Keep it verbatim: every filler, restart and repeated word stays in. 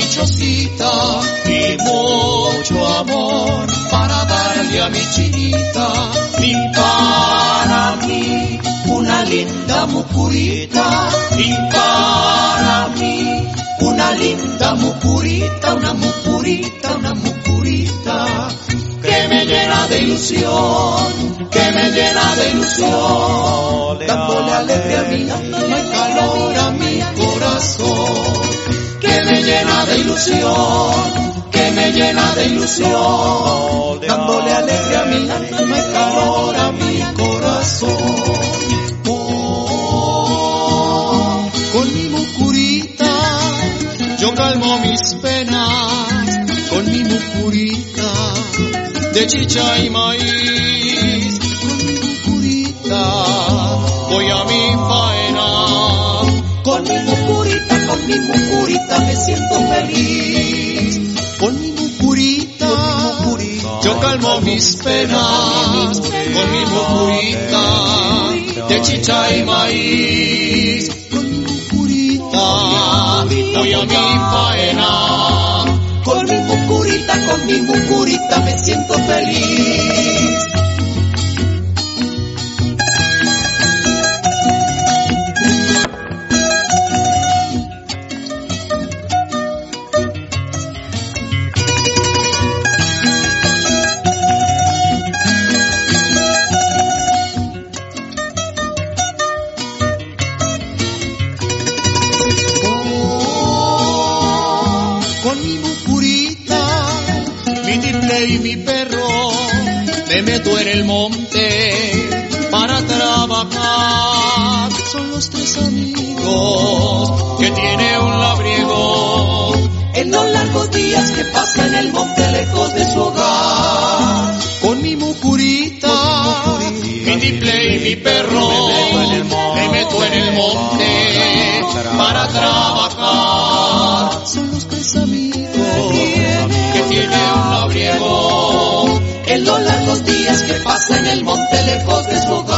mi chocita y mucho amor para darle a mi chinita. Y para mí una linda mucurita, y para mí una linda mucurita, una mucurita, una mucurita que me llena de ilusión, que me llena de ilusión, dándole alegría a mi alma y calor a mi corazón, que me llena de ilusión, que me llena de ilusión, dándole alegría a mi alma y calor a mi corazón. Oh, con mi mucurita yo calmo mis penas, con mi mucurita de chicha y maíz, con mi mucurita voy a mi faena, con mi mucurita, con mi mucurita me siento feliz, con mi mucurita, yo calmo mis penas, con mi mucurita de chicha y maíz, con mi mucurita voy a mi faena, con mi mucurita, con mi mucurita me siento feliz. Con mi mucurita, mi tiple y mi perro, me meto en el monte para trabajar. Son los tres amigos que tiene un labriego en los largos días que pasa en el monte lejos de su hogar. Con mi mucurita, mi tiple y mi perro, me meto en el monte para trabajar. Son los tres amigos que tiene un labriego en los largos días que pasa en el monte lejos de su hogar.